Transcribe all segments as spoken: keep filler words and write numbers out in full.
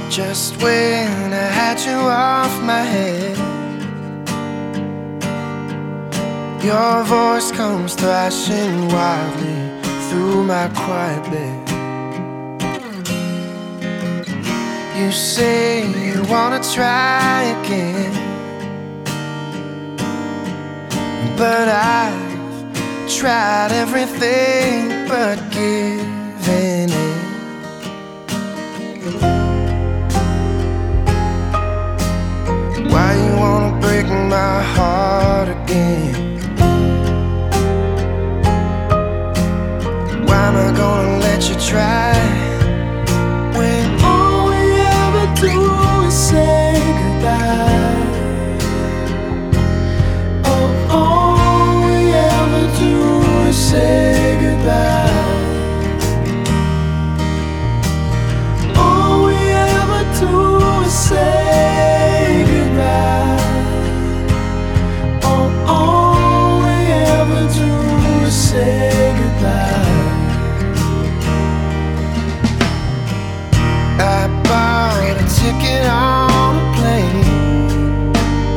Just when I had you off my head, your voice comes thrashing wildly through my quiet bed. You say you wanna try again, but I've tried everything but giving in. Why you wanna break my heart again? Why am I gonna let you try when all we ever do is say goodbye? Oh, all we ever do is say goodbye. All we ever do is say say goodbye. I bought a ticket on a plane,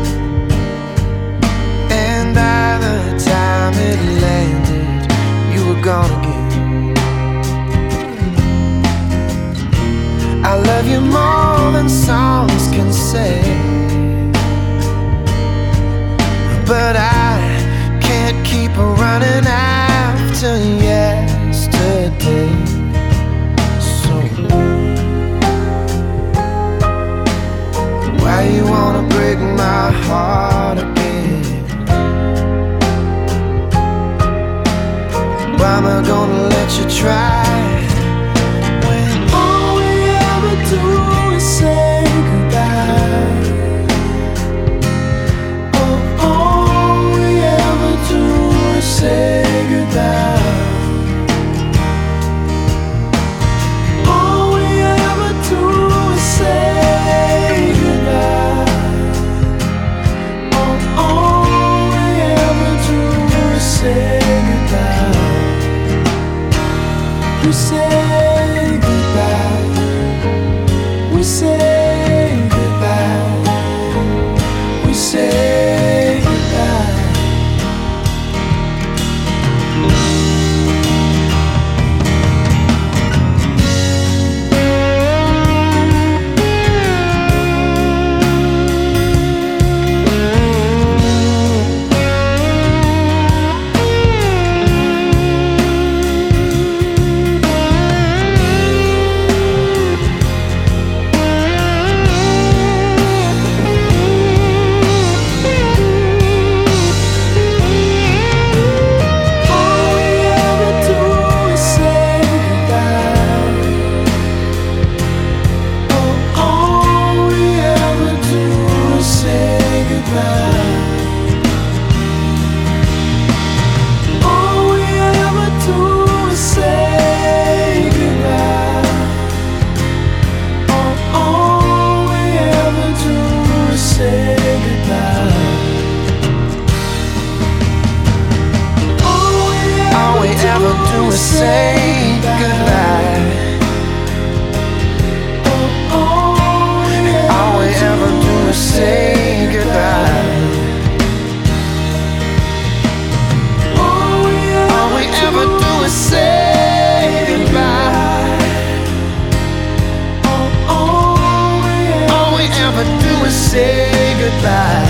and by the time it landed, you were gone again. I love you more than songs can say, but I can't keep running after yesterday. So why you wanna break my heart again? Why am I gonna let you try when all we ever do is say goodbye? Oh, all we ever do is say goodbye. All we ever do is say goodbye. Oh, all we ever do is say goodbye. We say goodbye. We say goodbye. We say goodbye. Say goodbye. Oh, oh, all we ever do is say goodbye. All we ever, all we ever do is say goodbye. Oh, oh, all we ever do is say goodbye.